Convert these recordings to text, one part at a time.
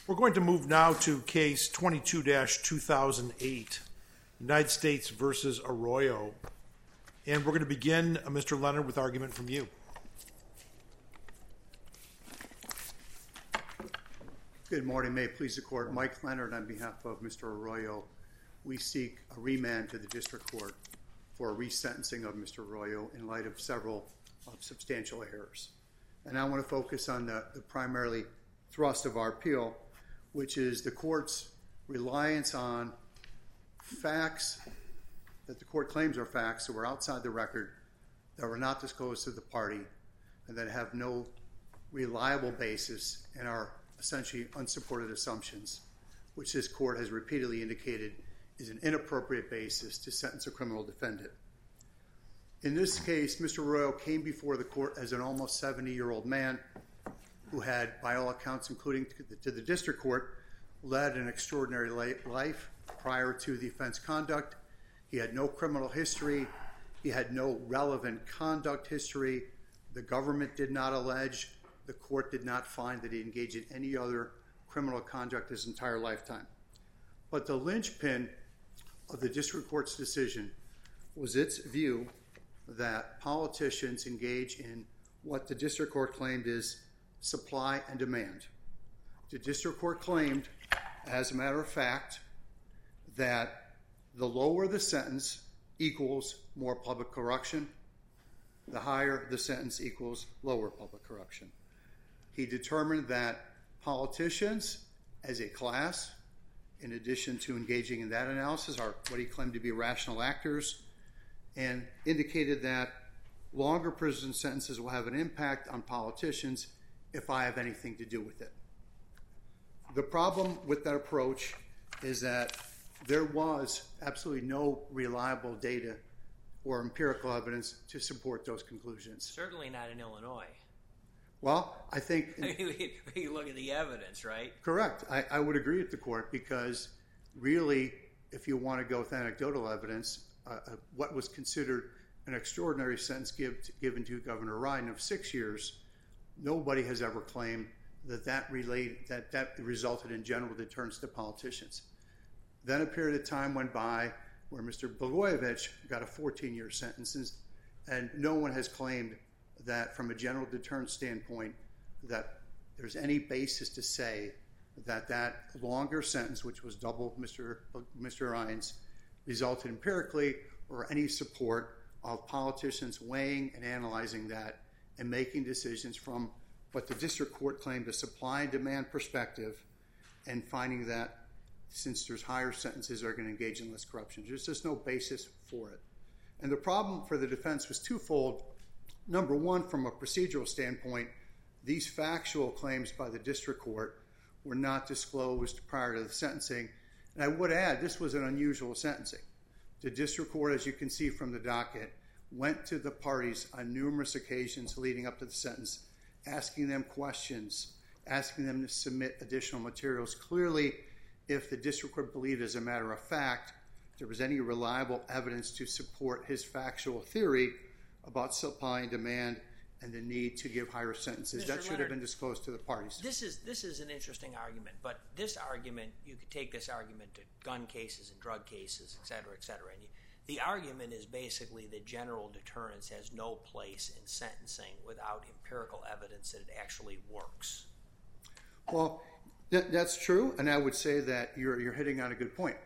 We're going to move now to case 22-2008, United States versus Arroyo. And we're going to begin, Mr. Leonard, with argument from you. Good morning. May it please the Court. Mike Leonard on behalf of Mr. Arroyo. We seek a remand to the District Court for a resentencing of Mr. Arroyo in light of several substantial errors. And I want to focus on the primarily thrust of our appeal, which is the Court's reliance on facts that the Court claims are facts that were outside the record, that were not disclosed to the party, and that have no reliable basis and are essentially unsupported assumptions, which this Court has repeatedly indicated is an inappropriate basis to sentence a criminal defendant. In this case, Mr. Arroyo came before the Court as an almost 70-year-old man who had, by all accounts, including to the District Court, led an extraordinary life prior to the offense conduct. He had no criminal history. He had no relevant conduct history. The government did not allege. The Court did not find that he engaged in any other criminal conduct his entire lifetime. But the linchpin of the District Court's decision was its view that politicians engage in what the District Court claimed is supply and demand. The District Court claimed, as a matter of fact, that the lower the sentence equals more public corruption, the higher the sentence equals lower public corruption. He determined that politicians, as a class, in addition to engaging in that analysis, are what he claimed to be rational actors, and indicated that longer prison sentences will have an impact on politicians if I have anything to do with it. The problem with that approach is that there was absolutely no reliable data or empirical evidence to support those conclusions. Certainly not in Illinois. Well, I think... You look at the evidence, right? Correct. I would agree with the Court because really, if you want to go with anecdotal evidence, what was considered an extraordinary sentence given to Governor Ryan of 6 years, nobody has ever claimed that resulted in general deterrence to politicians. Then a period of time went by where Mr. Blagojevich got a 14-year sentence, and no one has claimed that from a general deterrence standpoint that there's any basis to say that that longer sentence, which was double Mr. Ryan's, resulted empirically or any support of politicians weighing and analyzing that and making decisions from what the District Court claimed a supply and demand perspective and finding that since there's higher sentences are going to engage in less corruption. There's just no basis for it. And the problem for the defense was twofold. Number one, from a procedural standpoint, these factual claims by the District Court were not disclosed prior to the sentencing. And I would add, this was an unusual sentencing. The District Court, as you can see from the docket, went to the parties on numerous occasions leading up to the sentence, asking them questions, asking them to submit additional materials. Clearly, if the District Court believed, as a matter of fact, there was any reliable evidence to support his factual theory about supply and demand and the need to give higher sentences, that should have been disclosed to the parties. This is an interesting argument, but this argument, you could take this argument to gun cases and drug cases, et cetera, et cetera. And the argument is basically that general deterrence has no place in sentencing without empirical evidence that it actually works. Well, that's true, and I would say that you're hitting on a good point.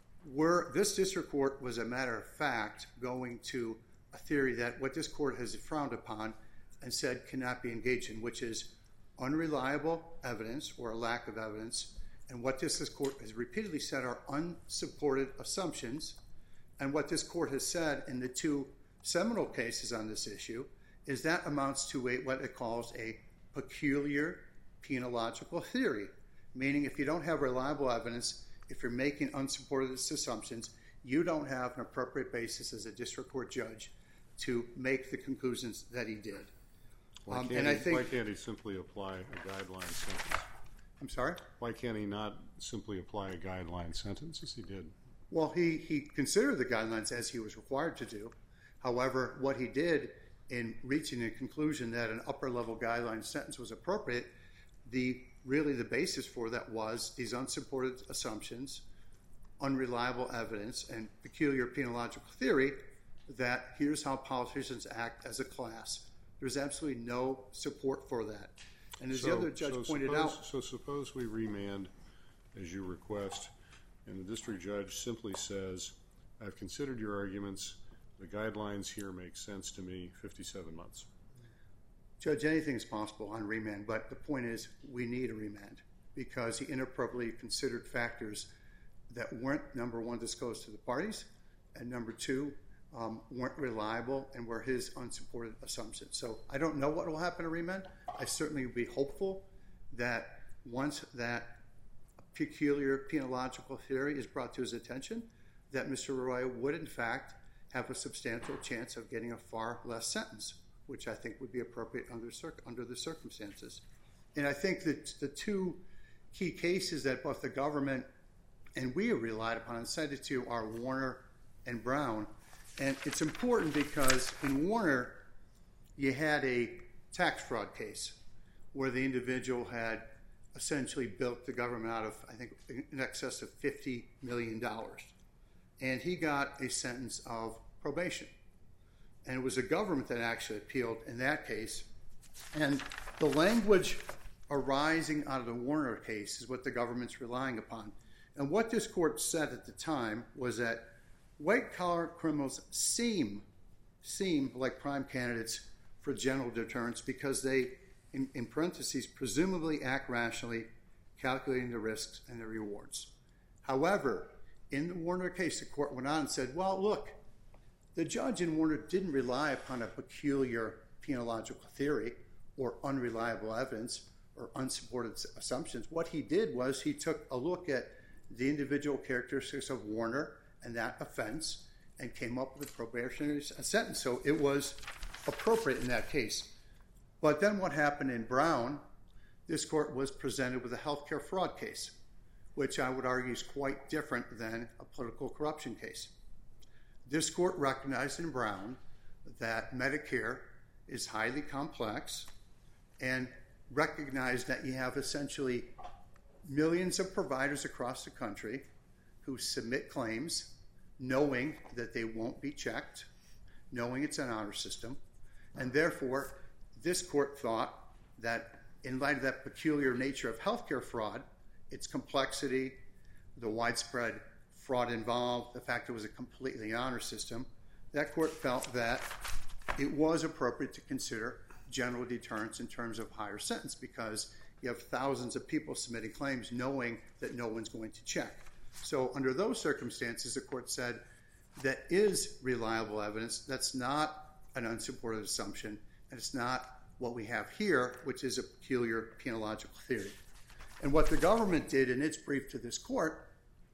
This District Court was, a matter of fact, going to a theory that what this court has frowned upon and said cannot be engaged in, which is unreliable evidence or a lack of evidence, and what this court has repeatedly said are unsupported assumptions. And what this court has said in the two seminal cases on this issue is that amounts to what it calls a peculiar penological theory, meaning if you don't have reliable evidence, if you're making unsupported assumptions, you don't have an appropriate basis as a District Court judge to make the conclusions that he did. Why can't he simply apply a guideline sentence? I'm sorry? Why can't he not simply apply a guideline sentence as he did? Well, he considered the guidelines as he was required to do. However, what he did in reaching a conclusion that an upper-level guideline sentence was appropriate, the really the basis for that was these unsupported assumptions, unreliable evidence, and peculiar penological theory that here's how politicians act as a class. There's absolutely no support for that. And as the other judge pointed out... So suppose we remand, as you request, and the district judge simply says, I've considered your arguments, the guidelines here make sense to me, 57 months. Judge, anything is possible on remand, but the point is we need a remand because he inappropriately considered factors that weren't, number one, disclosed to the parties, and number two, weren't reliable and were his unsupported assumptions. So I don't know what will happen to remand. I certainly would be hopeful that once that peculiar penological theory is brought to his attention, that Mr. Arroyo would, in fact, have a substantial chance of getting a far less sentence, which I think would be appropriate under the circumstances. And I think that the two key cases that both the government and we have relied upon and cited to are Warner and Brown. And it's important because in Warner, you had a tax fraud case where the individual had essentially built the government out of, I think, in excess of $50 million. And he got a sentence of probation. And it was the government that actually appealed in that case. And the language arising out of the Warner case is what the government's relying upon. And what this court said at the time was that white-collar criminals seem like prime candidates for general deterrence because they, in parentheses, presumably act rationally, calculating the risks and the rewards. However, in the Warner case, the court went on and said, well, look, the judge in Warner didn't rely upon a peculiar penological theory or unreliable evidence or unsupported assumptions. What he did was he took a look at the individual characteristics of Warner and that offense and came up with a probationary sentence. So it was appropriate in that case. But then what happened in Brown, this court was presented with a healthcare fraud case, which I would argue is quite different than a political corruption case. This court recognized in Brown that Medicare is highly complex and recognized that you have essentially millions of providers across the country who submit claims knowing that they won't be checked, knowing it's an honor system, and therefore this court thought that in light of that peculiar nature of healthcare fraud, its complexity, the widespread fraud involved, the fact it was a completely honor system, that court felt that it was appropriate to consider general deterrence in terms of higher sentence because you have thousands of people submitting claims knowing that no one's going to check. So under those circumstances, the court said that is reliable evidence. That's not an unsupported assumption, and it's not what we have here, which is a peculiar penological theory. And what the government did in its brief to this court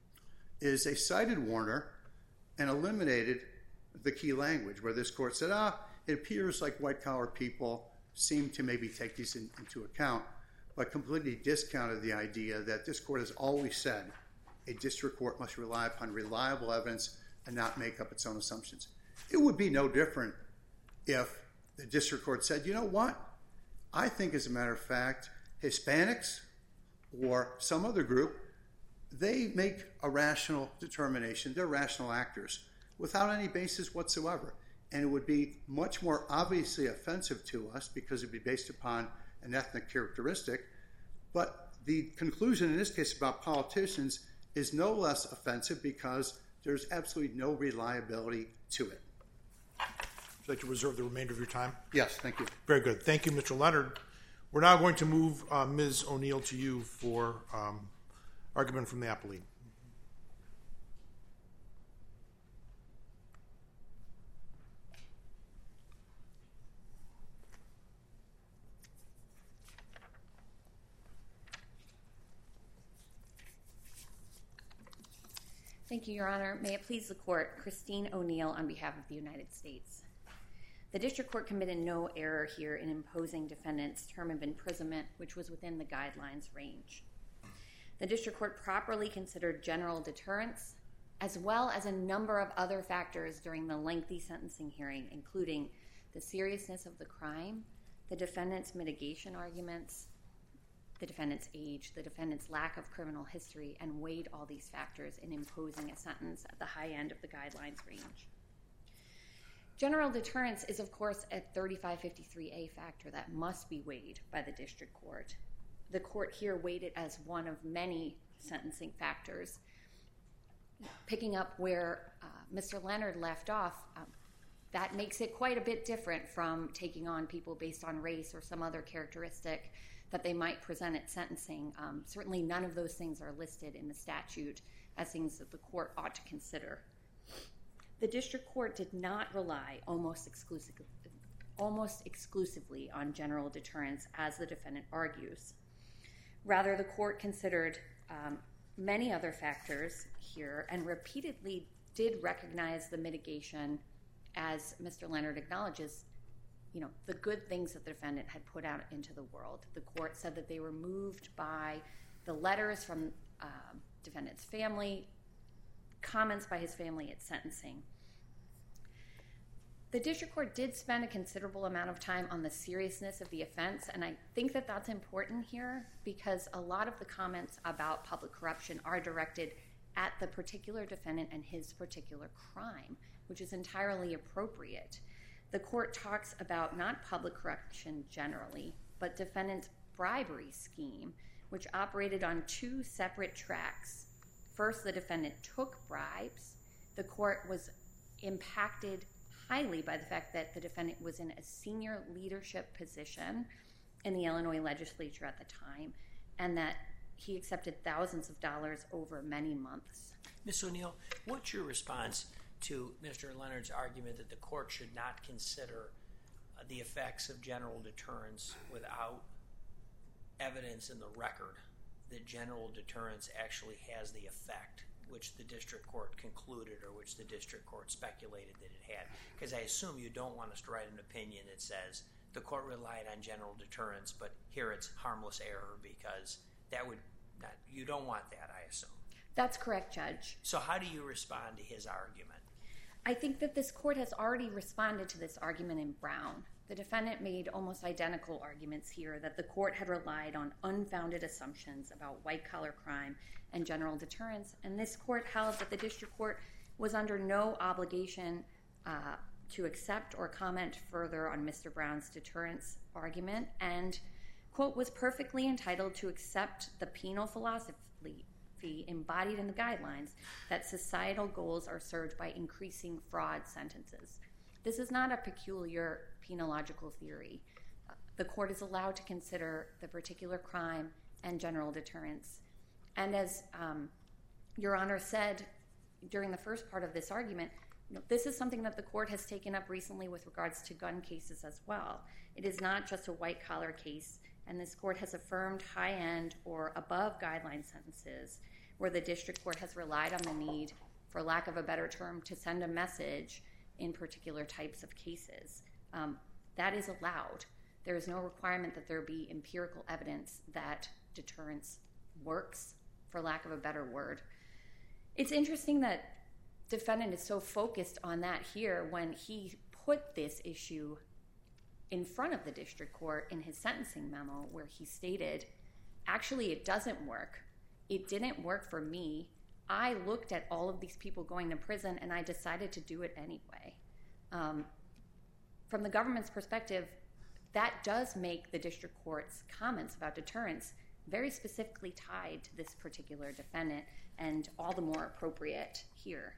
is they cited Warner and eliminated the key language where this court said, it appears like white-collar people seem to maybe take these into account, but completely discounted the idea that this court has always said a district court must rely upon reliable evidence and not make up its own assumptions. It would be no different if the district court said, you know what? I think, as a matter of fact, Hispanics or some other group, they make a rational determination. They're rational actors without any basis whatsoever. And it would be much more obviously offensive to us because it would be based upon an ethnic characteristic. But the conclusion in this case about politicians is no less offensive because there's absolutely no reliability to it. Would you like to reserve the remainder of your time? Yes, thank you. Very good. Thank you, Mr. Leonard. We're now going to move Ms. O'Neill to you for argument from the appellee. Thank you, Your Honor. May it please the Court, Christine O'Neill on behalf of the United States. The District Court committed no error here in imposing defendants' term of imprisonment, which was within the guidelines range. The District Court properly considered general deterrence, as well as a number of other factors during the lengthy sentencing hearing, including the seriousness of the crime, the defendant's mitigation arguments, the defendant's age, the defendant's lack of criminal history, and weighed all these factors in imposing a sentence at the high end of the guidelines range. General deterrence is, of course, a 3553A factor that must be weighed by the district court. The court here weighed it as one of many sentencing factors. Picking up where Mr. Leonard left off, that makes it quite a bit different from taking on people based on race or some other characteristic that they might present at sentencing. Certainly none of those things are listed in the statute as things that the court ought to consider. The district court did not rely almost exclusively on general deterrence, as the defendant argues. Rather, the court considered many other factors here and repeatedly did recognize the mitigation, as Mr. Leonard acknowledges, the good things that the defendant had put out into the world. The court said that they were moved by the letters from defendant's family, comments by his family at sentencing. The district court did spend a considerable amount of time on the seriousness of the offense, and I think that that's important here because a lot of the comments about public corruption are directed at the particular defendant and his particular crime, which is entirely appropriate. The court talks about not public corruption generally, but defendant's bribery scheme, which operated on two separate tracks. First, the defendant took bribes. The court was impacted highly by the fact that the defendant was in a senior leadership position in the Illinois legislature at the time, and that he accepted thousands of dollars over many months. Ms. O'Neill, what's your response to Mr. Leonard's argument that the court should not consider the effects of general deterrence without evidence in the record that general deterrence actually has the effect which the district court concluded or which the district court speculated that it had? Because I assume you don't want us to write an opinion that says the court relied on general deterrence, but here it's harmless error, because you don't want that, I assume. That's correct, Judge. So how do you respond to his argument? I think that this court has already responded to this argument in Brown. The defendant made almost identical arguments here that the court had relied on unfounded assumptions about white-collar crime and general deterrence, and this court held that the district court was under no obligation to accept or comment further on Mr. Brown's deterrence argument and, quote, was perfectly entitled to accept the penal philosophy embodied in the guidelines that societal goals are served by increasing fraud sentences. This is not a peculiar penological theory. The court is allowed to consider the particular crime and general deterrence. And as Your Honor said during the first part of this argument, this is something that the court has taken up recently with regards to gun cases as well. It is not just a white-collar case, and this court has affirmed high-end or above-guideline sentences where the district court has relied on the need, for lack of a better term, to send a message in particular types of cases. That is allowed. There is no requirement that there be empirical evidence that deterrence works, for lack of a better word. It's interesting that defendant is so focused on that here when he put this issue in front of the district court in his sentencing memo, where he stated, actually, it doesn't work. It didn't work for me. I looked at all of these people going to prison, and I decided to do it anyway. From the government's perspective, that does make the district court's comments about deterrence very specifically tied to this particular defendant, and all the more appropriate here.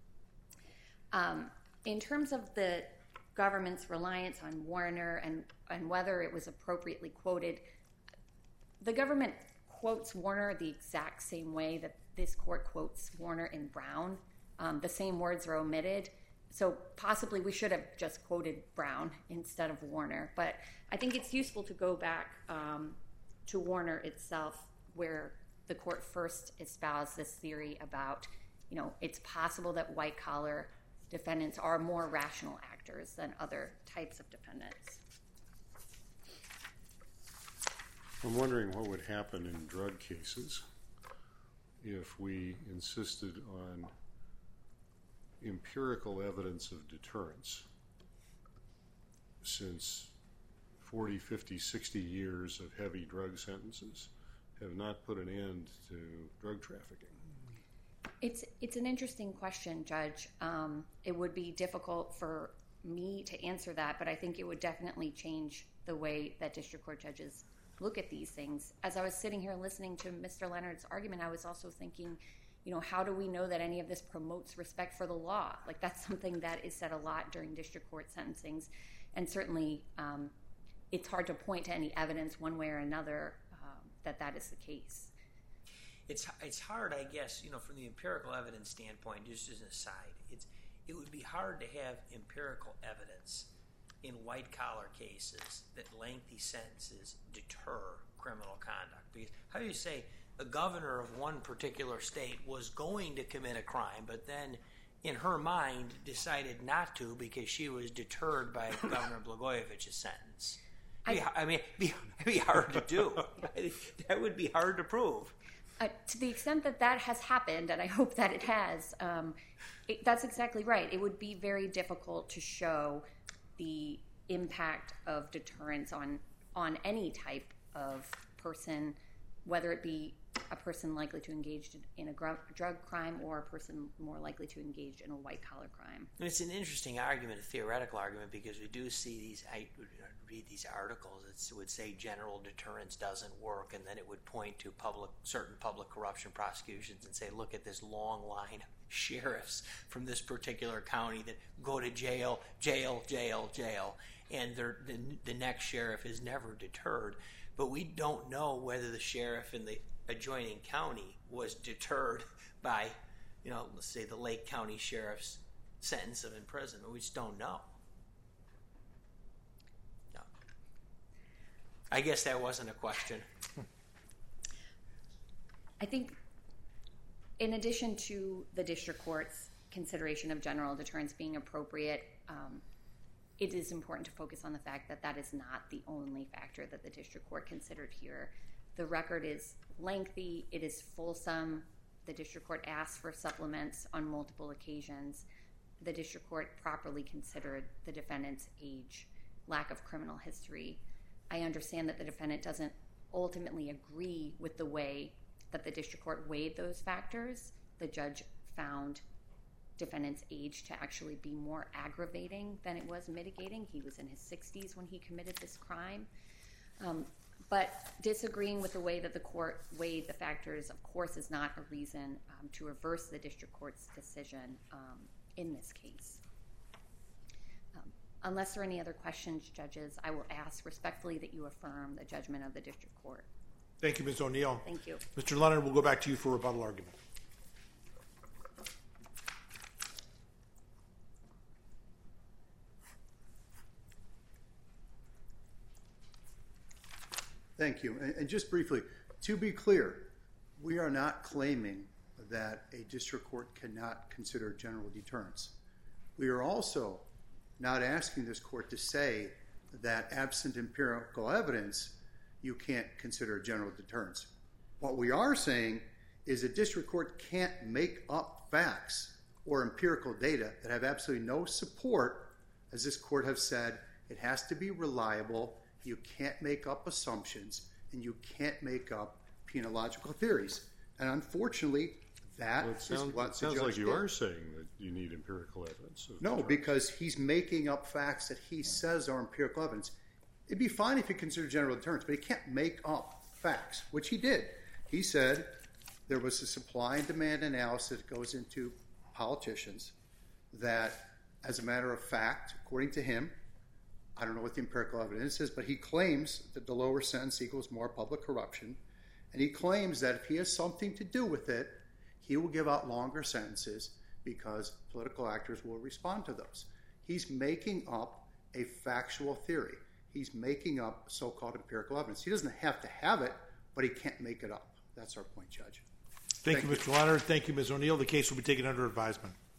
In terms of the government's reliance on Warner and whether it was appropriately quoted, the government quotes Warner the exact same way that this court quotes Warner in Brown. The same words are omitted. So possibly we should have just quoted Brown instead of Warner. But I think it's useful to go back to Warner itself, where the court first espoused this theory about, it's possible that white-collar defendants are more rational actors than other types of defendants. I'm wondering what would happen in drug cases if we insisted on empirical evidence of deterrence, since 40, 50, 60 years of heavy drug sentences have not put an end to drug trafficking? It's an interesting question, Judge. It would be difficult for me to answer that, but I think it would definitely change the way that district court judges look at these things. As I was sitting here listening to Mr. Leonard's argument, I was also thinking, how do we know that any of this promotes respect for the law? Like, that's something that is said a lot during district court sentencings, and certainly it's hard to point to any evidence one way or another that is the case. It's hard, I guess, from the empirical evidence standpoint, just as an aside, it would be hard to have empirical evidence in white-collar cases that lengthy sentences deter criminal conduct. Because how do you say the governor of one particular state was going to commit a crime, but then in her mind decided not to because she was deterred by Governor Blagojevich's sentence? It'd be hard to do. That would be hard to prove. To the extent that has happened, and I hope that it has, that's exactly right. It would be very difficult to show the impact of deterrence on any type of person, whether it be a person likely to engage in a drug crime or a person more likely to engage in a white-collar crime. And it's an interesting argument, a theoretical argument, because we do see these. I read these articles. It would say general deterrence doesn't work, and then it would point to certain public corruption prosecutions and say, look at this long line of sheriffs from this particular county that go to jail, and the next sheriff is never deterred. But we don't know whether the sheriff in the adjoining county was deterred by, let's say the Lake County Sheriff's sentence of imprisonment. We just don't know. No. I guess that wasn't a question. I think in addition to the district court's consideration of general deterrence being appropriate, it is important to focus on the fact that that is not the only factor that the district court considered here. The record is lengthy. It is fulsome. The district court asked for supplements on multiple occasions. The district court properly considered the defendant's age, lack of criminal history. I understand that the defendant doesn't ultimately agree with the way that the district court weighed those factors. The judge found defendant's age to actually be more aggravating than it was mitigating. He was in his 60s when he committed this crime. But disagreeing with the way that the court weighed the factors, of course, is not a reason to reverse the district court's decision in this case. Unless there are any other questions, judges, I will ask respectfully that you affirm the judgment of the district court. Thank you, Ms. O'Neill. Thank you. Mr. Leonard, we'll go back to you for rebuttal argument. Thank you. And just briefly, to be clear, we are not claiming that a district court cannot consider general deterrence. We are also not asking this court to say that absent empirical evidence, you can't consider general deterrence. What we are saying is a district court can't make up facts or empirical data that have absolutely no support. As this court has said, it has to be reliable. You can't make up assumptions, and you can't make up penological theories. And unfortunately, that is what the judge did. It sounds like you are saying that you need empirical evidence. No, because he's making up facts that he says are empirical evidence. It'd be fine if he considered general deterrence, but he can't make up facts, which he did. He said there was a supply and demand analysis that goes into politicians that, as a matter of fact, according to him, I don't know what the empirical evidence is, but he claims that the lower sentence equals more public corruption, and he claims that if he has something to do with it, he will give out longer sentences because political actors will respond to those. He's making up a factual theory. He's making up so-called empirical evidence. He doesn't have to have it, but he can't make it up. That's our point, Judge. Thank you, Mr. Leonard. Thank you, Ms. O'Neill. The case will be taken under advisement.